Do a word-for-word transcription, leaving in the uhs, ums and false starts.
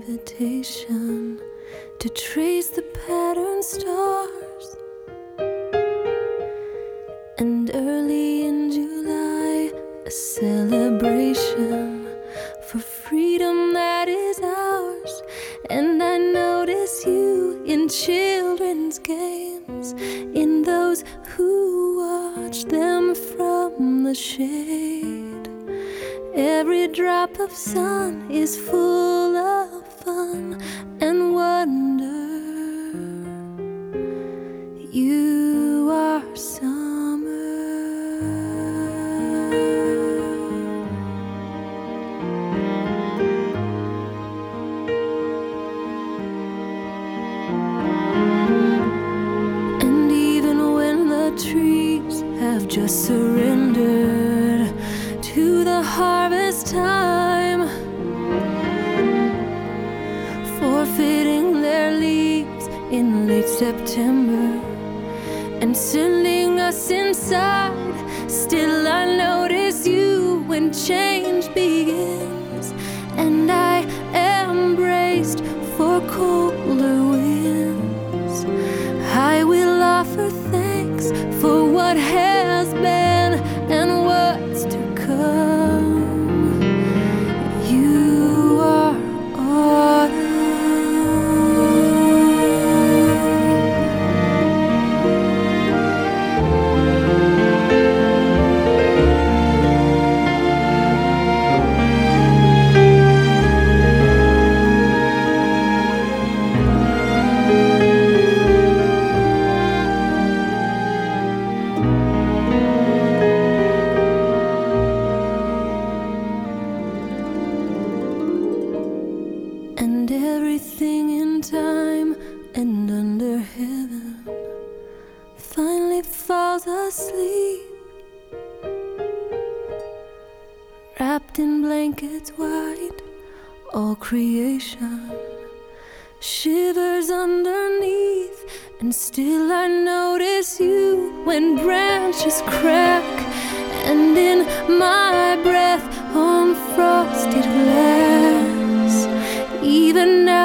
invitation to trace the pattern stars. And early in July, a celebration for freedom that is ours. And I notice you in children's games, in those who watch them from the shade. Every drop of sun is full of fun and wonder. You are summer. And even when the trees have just surrendered to the harvest time, forfeiting their leaves in late September and sending us inside, still I notice you when change begins. And I am braced for colder winds. I will offer thanks for what has been and what's to come. You are autumn. And everything in time and under heaven finally falls asleep, wrapped in blankets white. All creation shivers underneath, and still I notice you when branches crack, and in my breath on frosted glass. Even now